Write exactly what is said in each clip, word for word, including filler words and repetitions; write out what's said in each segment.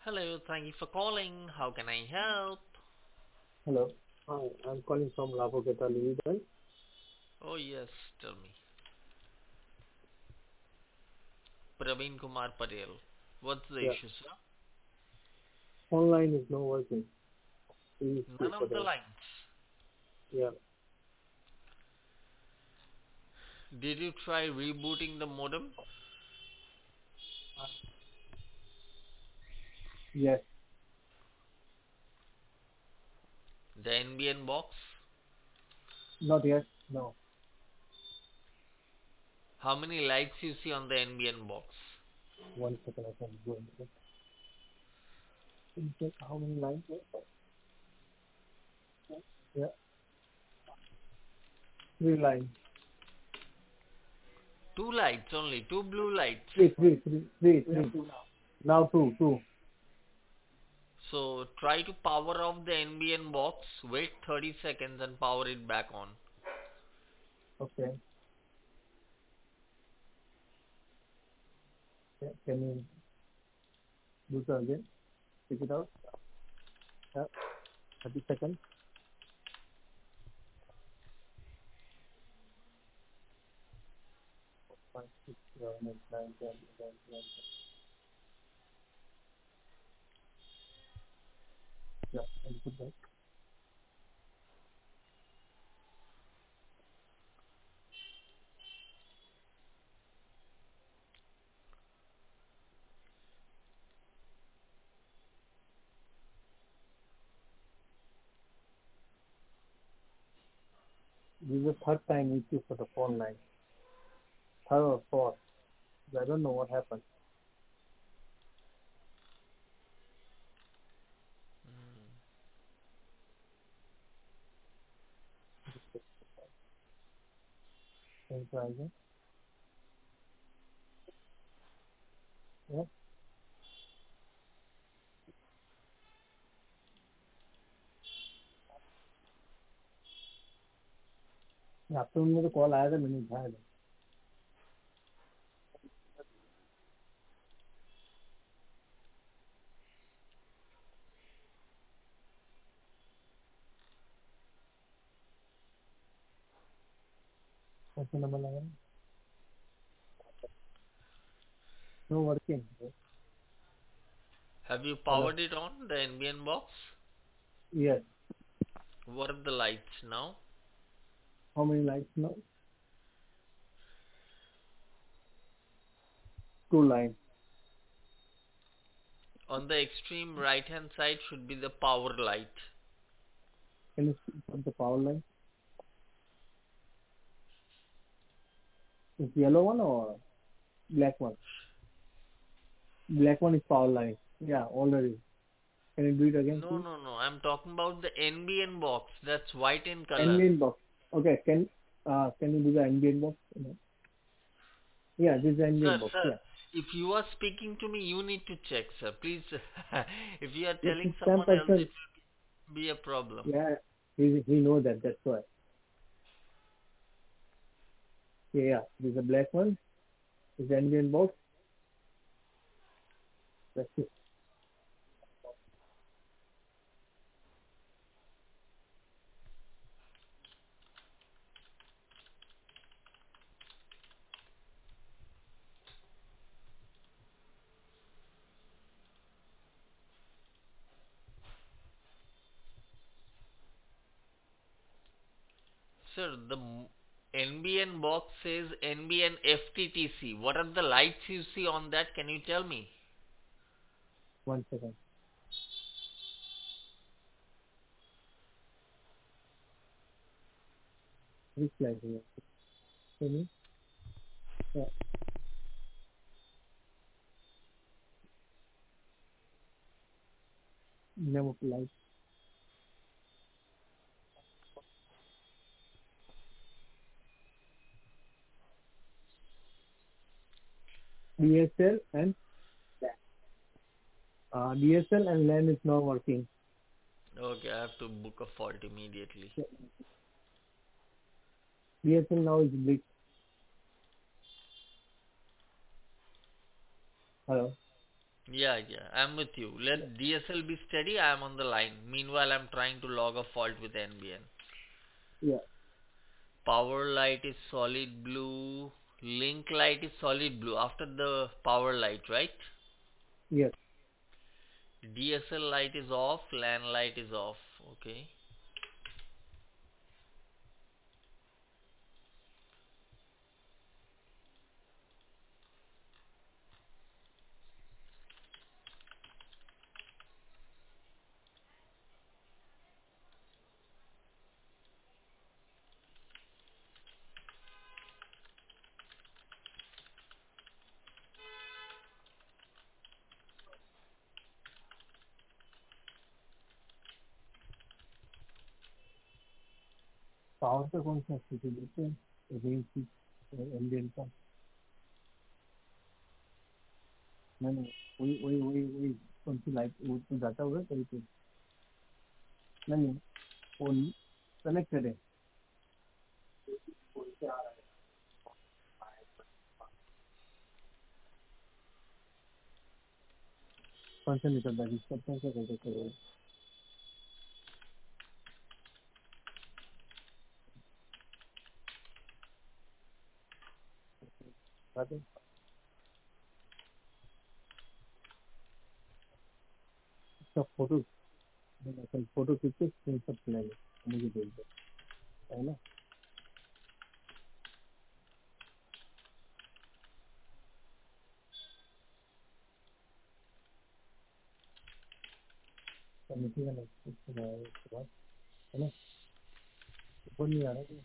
Hello, thank you for calling. How can I help? Hello. Hi, I'm calling from Labogeta Legal. Oh, yes, tell me. Praveen Kumar Patel. What's the Yeah. issue, sir? Online is no working. Please speak None for of the that. lines. Yeah. Did you try rebooting the modem? Uh, Yes. The N B N box? Not yet. No. How many lights you see on the N B N box? One second. I can go into it. Can you check how many lines? Yeah. Three lines. Two lights only, two blue lights. Three, three, three, three, three. Now two, two. So try to power off the N B N box, wait thirty seconds and power it back on. Okay. Yeah. Can you do that again? Take it out. Yeah. thirty seconds. Five, six, seven, eight, nine, ten, eleven, twelve. Yeah. And put that. This is the third time we use for the phone line. Third or fourth. I don't know what happened. Can you try again? Yeah. Afternoon में तो call आया था मैंने उठाया था ऐसे number लगा no working Have you hello powered it on, the N B N box? Yes What are the lights now? How many lights no two line On the extreme right hand side should be the power light. Can you put the power line is yellow one or black one black one is power line yeah already can you do it again No, please no, no. I'm talking about the N B N box. That's white in color. ambient box okay can uh can you do the ambient box yeah this is Sir, ambient box sir, yeah if you are speaking to me, you need to check, sir. Please, if you are yes telling it's ten someone else, percent it will be a problem. yeah he he know that that's why yeah yeah this is a black one this is ambient box that's it Sir, the m- N B N box says N B N F T T C. What are the lights you see on that? Can you tell me? one second which line here can you yeah name of line D S L and uh, D S L and LAN is not working. Okay, I have to book a fault immediately. D S L now is big. Hello. Yeah, yeah, I'm with you. Let D S L be steady. I'm on the line. Meanwhile, I'm trying to log a fault with N B N. Yeah. Power light is solid blue. Link light is solid blue after the power light, right? Yes. D S L light is off. LAN light is off. Okay. Power का कौन सा स्थिति देते हैं range की MBN का मैंने वही वही वही वही कौन सी लाइट वो तो जाता होगा कहीं पे नहीं फोन कनेक्ट करें कौन सा निकलता है इसका कौन सा करते करो बात है इसका फोटो फोटो खींच के स्क्रीन शॉट चलाइए मुझे भेज दो है ना कमेटी का उसके बाद है ना ऊपर नहीं आ रहा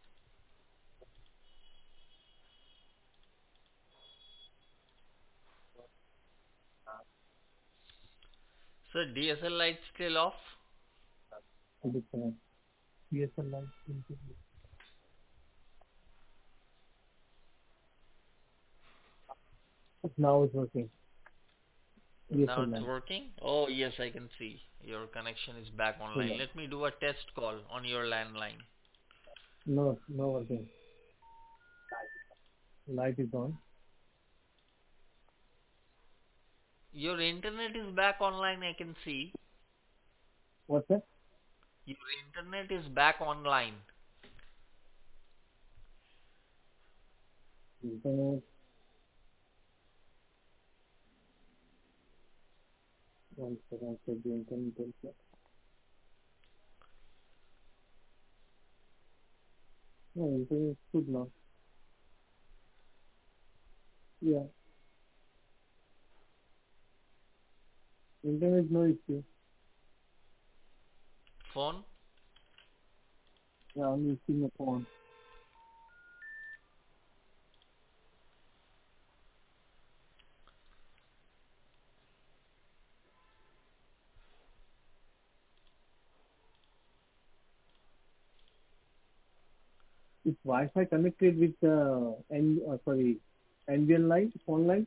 So D S L light still off. तो दिखता है PSL light now it's working Now PSL it's line working. Oh yes, I can see your connection is back online. Let me do a test call on your landline. no no working light is on Your internet is back online. I can see what's that your internet is back online. internet one second check the internet also. No, internet is good now. Yeah, internet no issue. Phone. Yeah, I'm using a phone. Is Wi-Fi connected with uh, N uh, sorry N B N line, phone line?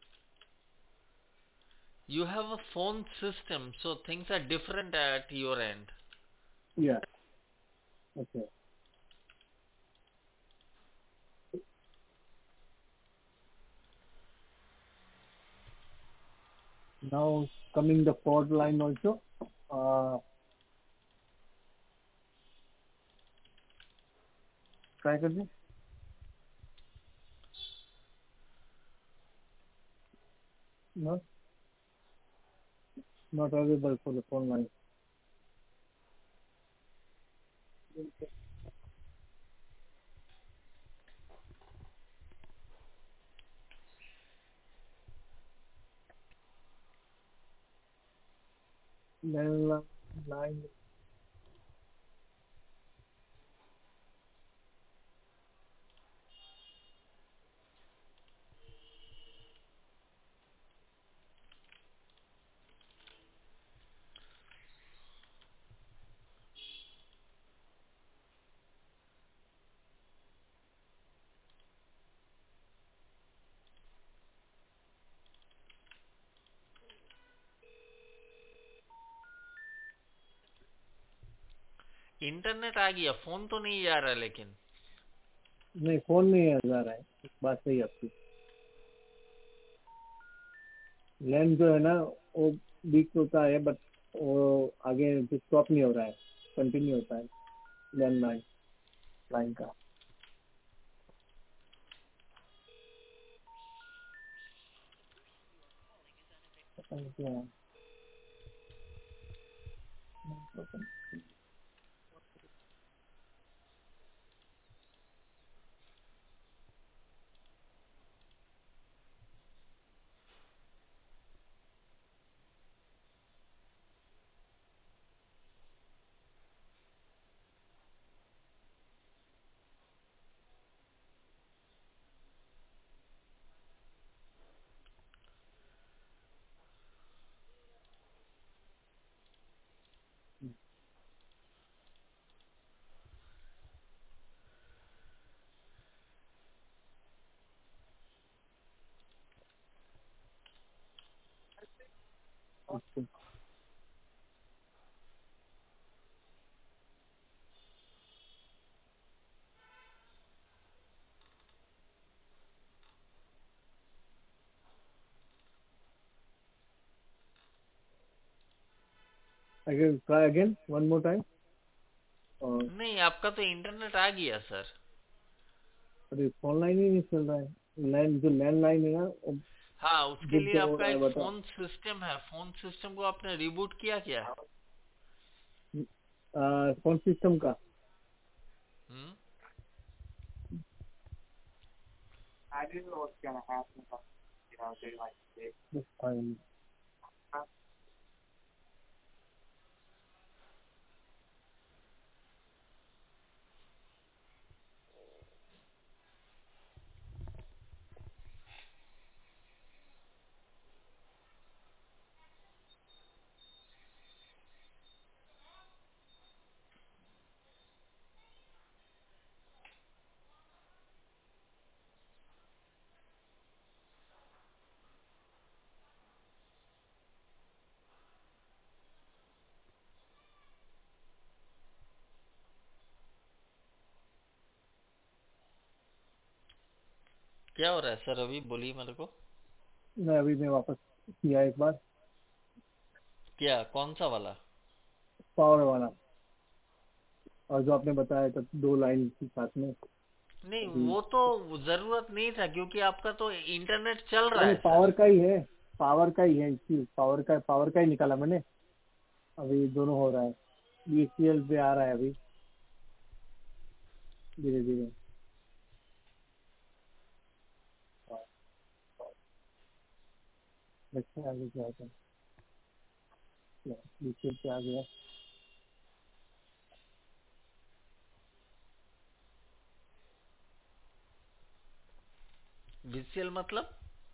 You have a phone system, so things are different at your end. Yeah. Okay. Now coming the port line also. Uh, try कर दे. No, not available for the phone line. Then line. Internet आ गया, phone तो नहीं जा रहा लेकिन. नहीं फोन नहीं आ रहा है बात सही आपकी लैंड जो है ना वो वीक होता है, बट वो आगे स्टॉप नहीं हो रहा है, कंटिन्यू होता है लैंड लाइन लाइन का। पता नहीं क्या है। Again try again one more time. और नहीं, आपका तो इंटरनेट आ गया सर। अरे फोन लाइन ही नहीं चल रहा है, लैंड जो लैंड लाइन है ना वो हाँ, उसके बुक लिए हो आपका रहा है, एक बताओ। फोन सिस्टम है, फोन सिस्टम को आपने रिबूट किया क्या? फोन सिस्टम का हम्म। fine। क्या हो रहा है सर अभी, बोलिए मेरे को। मैं अभी मैं वापस किया एक बार, क्या, कौन सा वाला? पावर वाला, और जो आपने बताया था दो लाइन के साथ में नहीं, अभी। वो तो जरूरत नहीं था क्योंकि आपका तो इंटरनेट चल रहा नहीं नहीं, है सर। पावर का ही है, पावर का ही है इसी पावर का पावर का ही निकाला मैंने। अभी दोनों हो रहा है, बीएससीएल पे आ रहा है अभी धीरे धीरे। देखते हैं आगे क्या होता है। बीएससीएल पे आ गया। बीसीएल मतलब?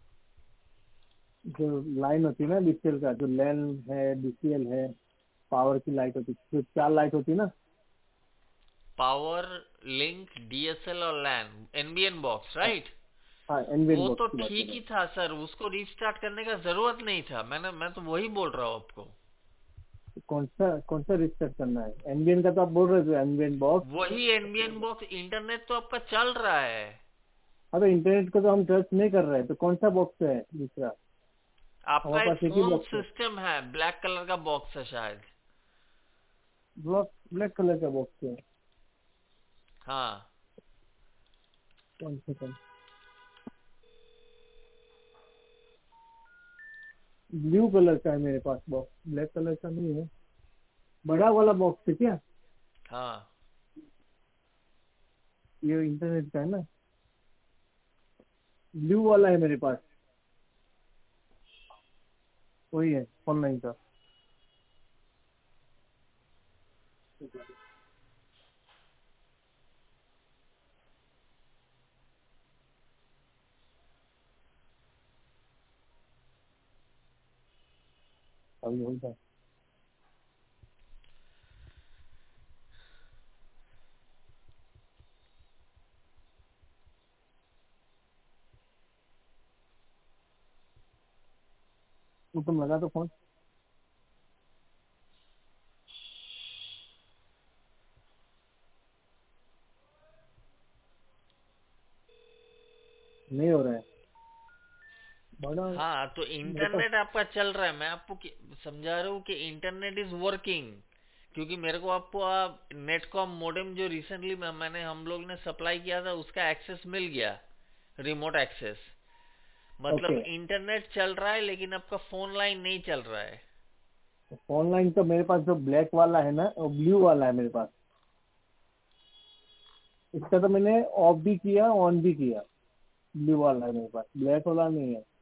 जो लाइन होती है ना बीएससीएल का, जो लैन है, बीसीएल है, पावर की लाइट होती है, जो चार लाइट होती है ना। पावर, लिंक, डीएसएल और लैन, एनबीएन बॉक्स, हाँ राइट? हाँ, एनवीएन वो बॉक्स तो की बात कर ठीक रहा ही हूँ। था सर, उसको रीस्टार्ट करने का जरूरत नहीं था। मैंने मैं तो वही बोल रहा हूँ आपको। तो कौन सा कौन सा रिस्टार्ट करना है? एनवीएन का तो आप बोल रहे थे, एनवीएन बॉक्स। वही एनबीएन बॉक्स, इंटरनेट तो आपका चल रहा है। अबे इंटरनेट को तो हम टच नहीं कर रहे, तो कौन सा बॉक्स है दूसरा? आपका हमारे एक पास एक ही फोन बॉक्स है। सिस्टम है, ब्लैक कलर का बॉक्स है शायद। ब्लॉक ब्लैक कलर का बॉक्स है। हाँ। One second. ब्लू कलर का है मेरे पास बॉक्स, ब्लैक कलर का नहीं है। बड़ा वाला बॉक्स है क्या? हाँ। ये इंटरनेट का है ना, ब्लू वाला है मेरे पास, वही है ऑनलाइन का। अभी वही था। तो तुम लगा तो फोन। नहीं हो रहा है। बड़ा हाँ, तो मेरे पास। इंटरनेट आपका चल रहा है, मैं आपको कि- समझा रहा हूँ कि इंटरनेट इज वर्किंग। क्योंकि मेरे को आपको आप नेटकॉम मोडेम जो रिसेंटली मैं, मैंने हम लोग ने सप्लाई किया था उसका एक्सेस मिल गया, रिमोट एक्सेस। ओके। मतलब इंटरनेट चल रहा है लेकिन आपका फोन लाइन नहीं चल रहा है। ऑनलाइन तो मेरे पास जो ब्लैक वाला है ना, वो ब्लू वाला है मेरे पास। इसका तो मैंने ऑफ भी किया, ऑन भी किया। ब्लू वाला है मेरे पास, ब्लैक वाला नहीं है।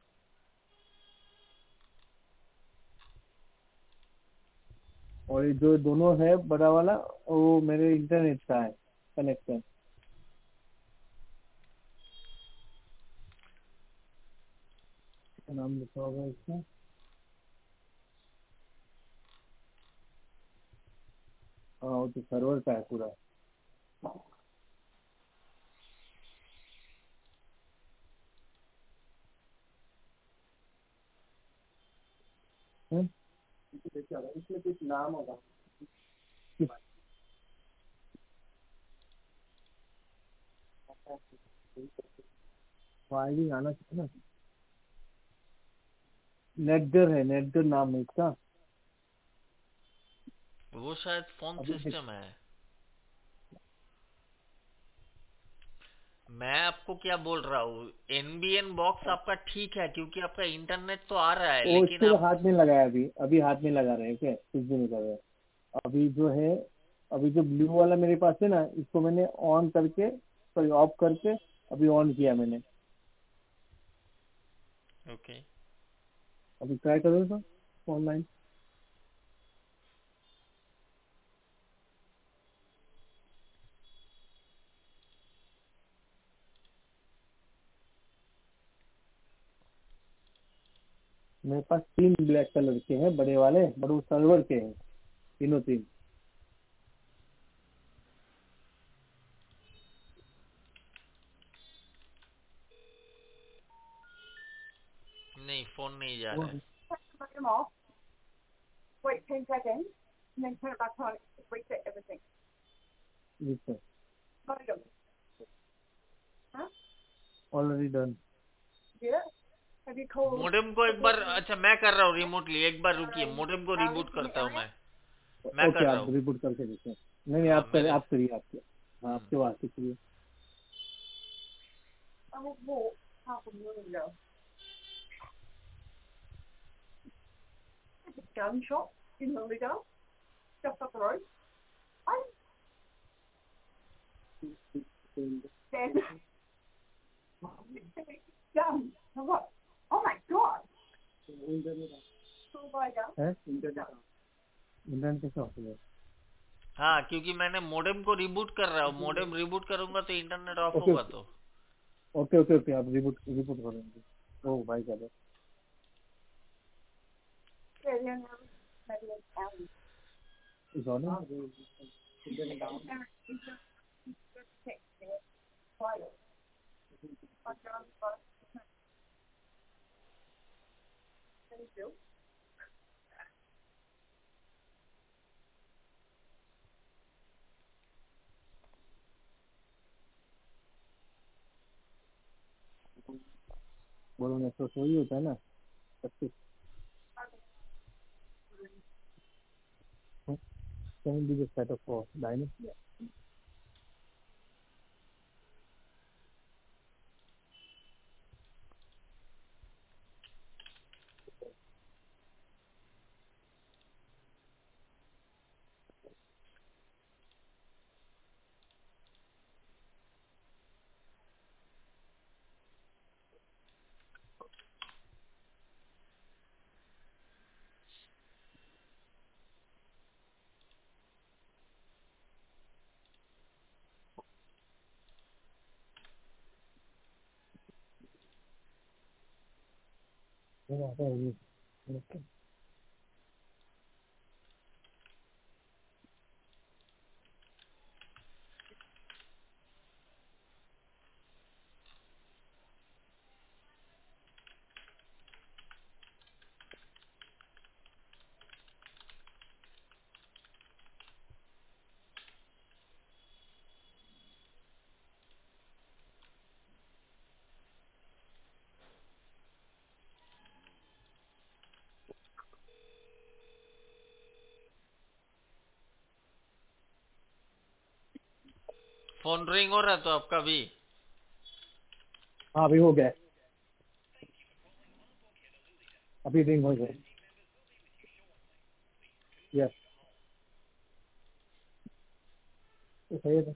और ये जो दोनों है बड़ा वाला, वो मेरे इंटरनेट का है कनेक्शन। क्या नाम लिखा होगा इसका? हाँ, वो तो सर्वर का है पूरा। हम्म? इसमें कुछ नाम होगा। फाइलिंग आना चाहिए ना। नेटगर है, नेटगर नाम है इसका। वो शायद फोन अभी देख। सिस्टम है। मैं आपको क्या बोल रहा हूँ, एनबीएन बॉक्स आपका ठीक है क्योंकि आपका इंटरनेट तो आ रहा है, वो लेकिन इसको तो आप। हाथ नहीं लगाया अभी, अभी हाथ नहीं लगा रहे हैं क्या, कुछ भी नहीं कर रहे हैं। अभी जो है, अभी जो ब्लू वाला मेरे पास है ना, इसको मैंने ऑन करके, सॉरी ऑफ करके, अभी ऑन किया मैंने। ओके। अभी ट्राई करो तो ऑनलाइन। मेरे पास तीन ब्लैक कलर के हैं बड़े वाले, बड़े सर्वर के हैं तीनों तीन। नहीं, फोन नहीं जा वो रहा है। Turn them off. Wait ten seconds, and then turn it back on. Reset everything. Volume. Huh? Already done. Yeah. Have you called modem को एक support? बार, अच्छा मैं कर रहा हूँ रिमोटली, एक बार रुकिए, Um, मोडेम को Ali रिबूट from करता हूँ Elliot? मैं। मैं ओके, कर रहा आप हूँ। रिपोर्ट करके देखिए। नहीं नहीं, हाँ, आप करिए, मेरे। आप करिए आपके। हाँ, हम्म। आपके वास्ते करिए। I will walk half a million ago. There's a gun shop in the Lido, just up the road. I said, gun. For what? Oh my god. Full by gun. है इंटरनेट कैसे ऑफ हो? हाँ, क्योंकि मैंने modem को reboot कर रहा हूँ, मोडेम रिबूट करूंगा तो इंटरनेट ऑफ ओके होगा तो। ओके ओके ओके, आप रिपोर्ट रिपोर्ट करेंगे। ओ भाई साहब। Yeah, yeah, no. Maybe it's Ali. इस ऑन है? He's just, he's just texting it. Quiet. My gun, but thank you. बोलो ना, तो वही होता है ना सब कुछ। कहीं भी सेटअप हो डायनेमिक। आता है ये। फोन रिंग हो रहा तो आपका भी? हाँ अभी हो गया, अभी रिंग हो गया। यस, सही है।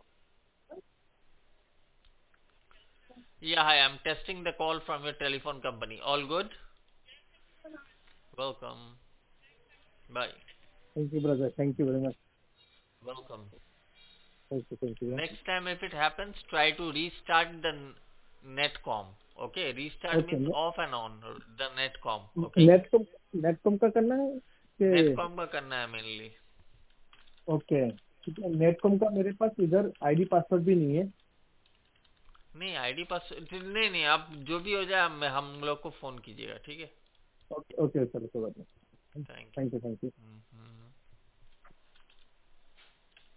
Yeah, hi, I'm testing the call from your telephone company. All good? Welcome. Bye. Thank you brother, thank you very much. Welcome. Thank you, thank you. Next time if it happens, try to restart the n- netcom. Okay, restart okay, means off and on the netcom. Okay, netcom, netcom का करना है कि? netcom का करना है mainly. Okay ठीक है, Netcom का मेरे पास इधर आईडी पासवर्ड भी नहीं है। नहीं आईडी पास नहीं नहीं आप जो भी हो जाए हम हम लोग को फोन कीजिएगा, ठीक है? ओके ओके, चलो कोई बात नहीं। Thank thank you, thank you. You.